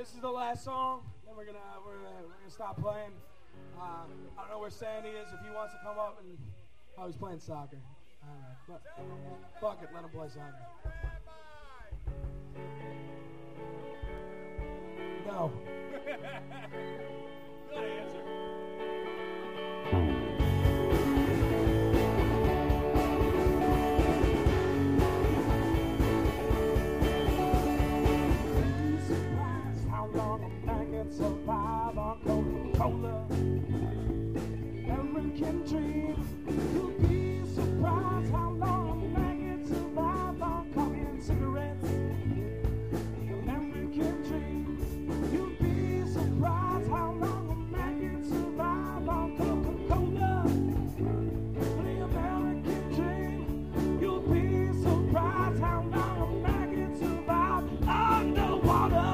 This is the last song. Then we're gonna stop playing. I don't know where Sandy is. If he wants to come up and he's playing soccer. All right, but fuck it, let him play soccer. No. Good answer. Survive on Coca-Cola, American dream. You'll be surprised how long a man can survive on coffee and cigarettes. American dream. You'll be surprised how long a man can survive on Coca-Cola. The American dream. You'll be surprised how long a man can survive underwater.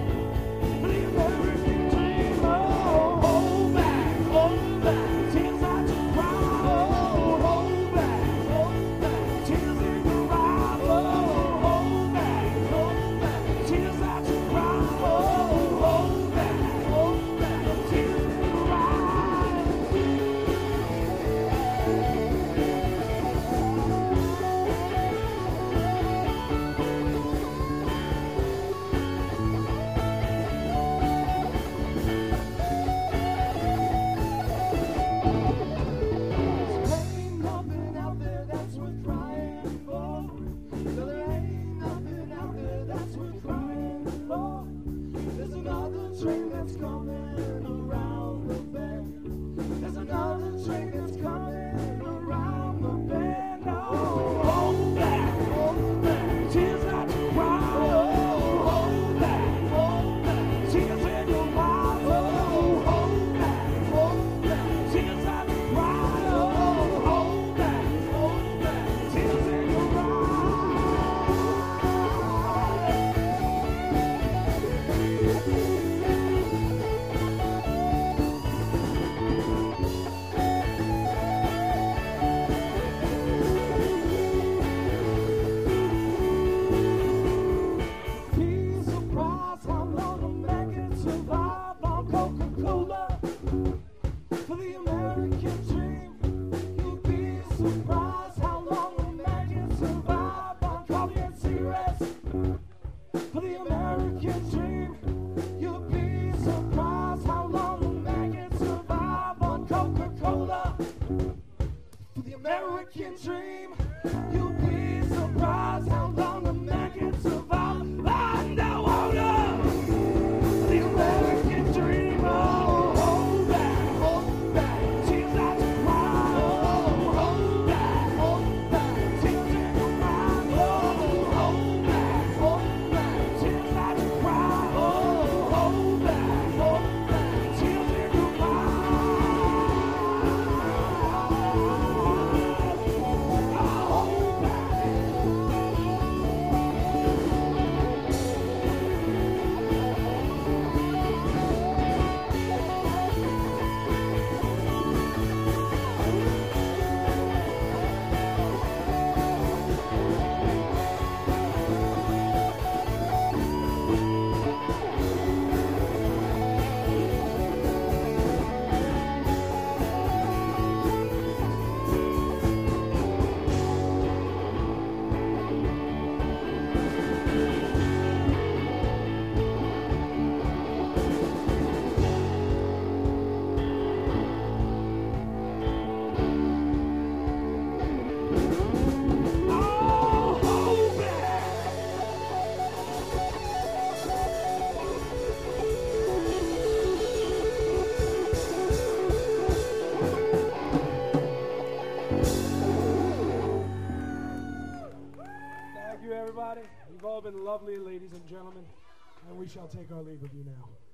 American dream, you'll be surprised how long a man can survive underwater. The American dream, oh, hold back, tears out to cry, oh, hold back, tears in your eyes, oh, hold back, tears out to cry, oh, hold back, tears in your eyes. Thank you, everybody. You've all been lovely, ladies and gentlemen, and we shall take our leave of you now.